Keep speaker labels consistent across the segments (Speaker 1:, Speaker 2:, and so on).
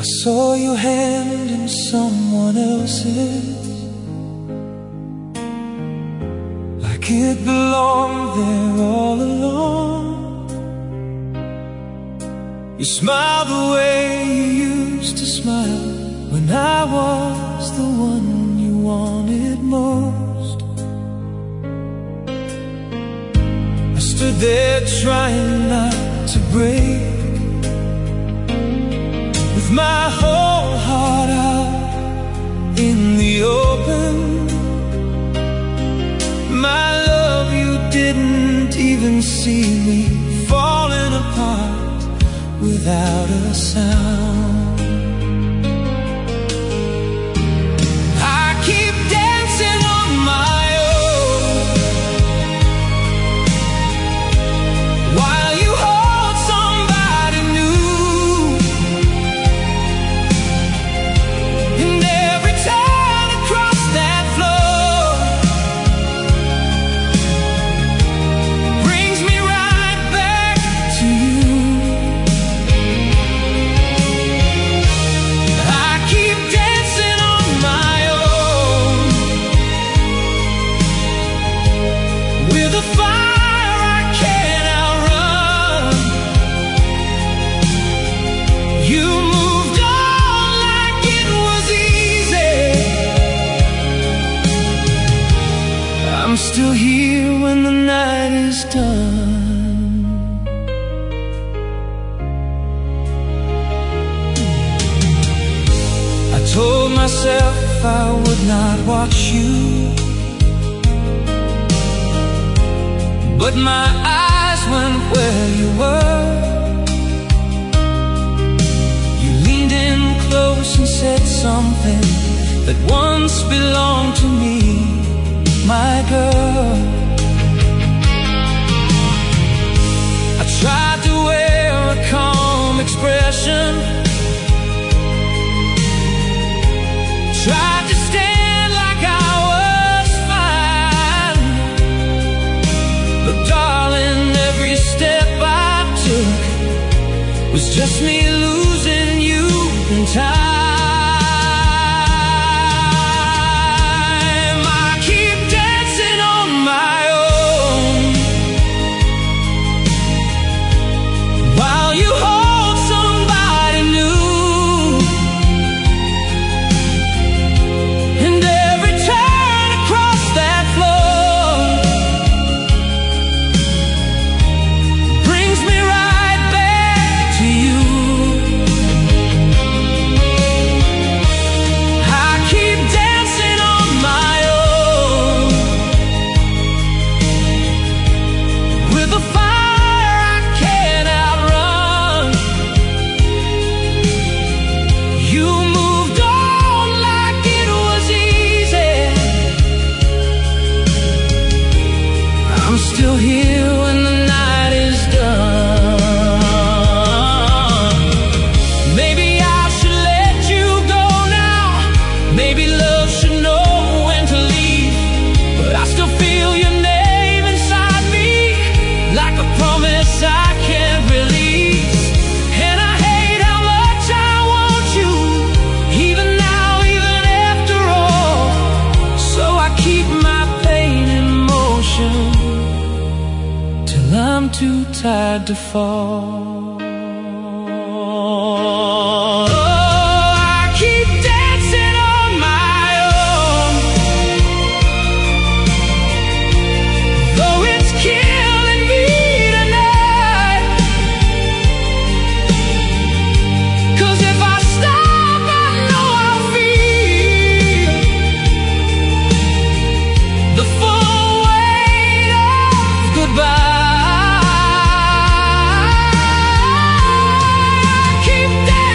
Speaker 1: I saw your hand in someone else's, like it belonged there all along. You smiled the way you used to smile when I was the one you wanted most. I stood there trying not to break, with my whole heart out in the open. My love, you didn't even see me falling apart without a sound. I keep dancing on my own while you hold somebody new, and every turn across that floor brings me right back to you. I keep dancing on my own with a fire I can't outrun. You moved on like it was easy. I'm still here when the night is done. I told myself I would not watch you, but my eyes went where you were. You leaned in close and said something that once belonged to me, my girl. I tried to wear a calm expression, tried to stand like I was fine, but darling, every step I took was just me losing you in time. I keep dancing on my own while you hold somebody new, and every turn across that floor brings me right back to you. I keep dancing on my own with a fire I can't outrun. You moved on like it was easy. I'm still here when the night is done. Maybe I should let you go now. Maybe love should know when to leave, but I still feel your name inside me, like a promise I can't release. And I hate how much I want you, even now, even after all. So I keep my pain in motion till I'm too tired to fall. I keep dancing on my own, though it's killing me tonight. 'Cause if I stop, I know I'll feel the full weight of goodbye. I keep dancing.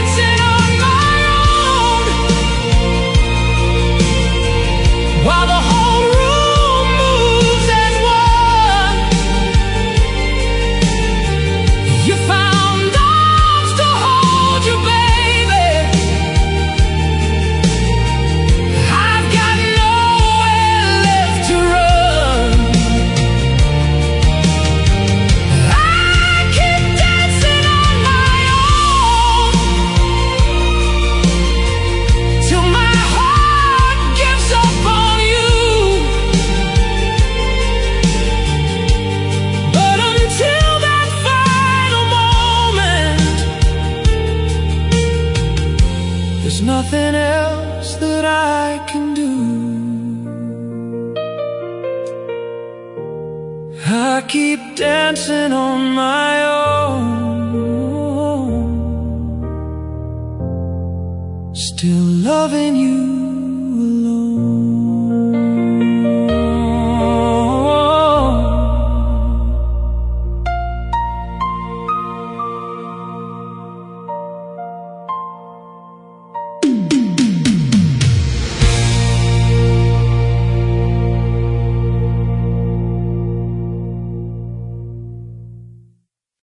Speaker 1: There's nothing else that I can do. I keep dancing on my own, still loving you.